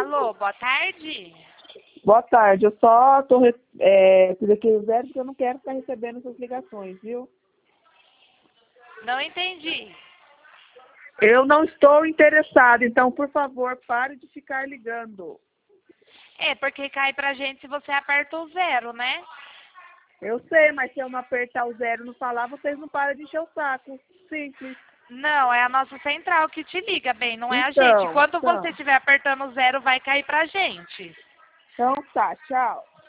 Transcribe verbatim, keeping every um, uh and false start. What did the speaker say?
Alô, boa tarde. Boa tarde, eu só tô é, por aqui zero porque eu não quero estar recebendo essas ligações, viu? Não entendi. Eu não estou interessada, então, por favor, pare de ficar ligando. É, porque cai pra gente se você aperta o zero, né? Eu sei, mas se eu não apertar o zero e não falar, vocês não param de encher o saco. Simples. Não, é a nossa central que te liga, bem, não é a gente. Então, Quando então, você estiver apertando o zero, vai cair pra gente. então tá, tchau.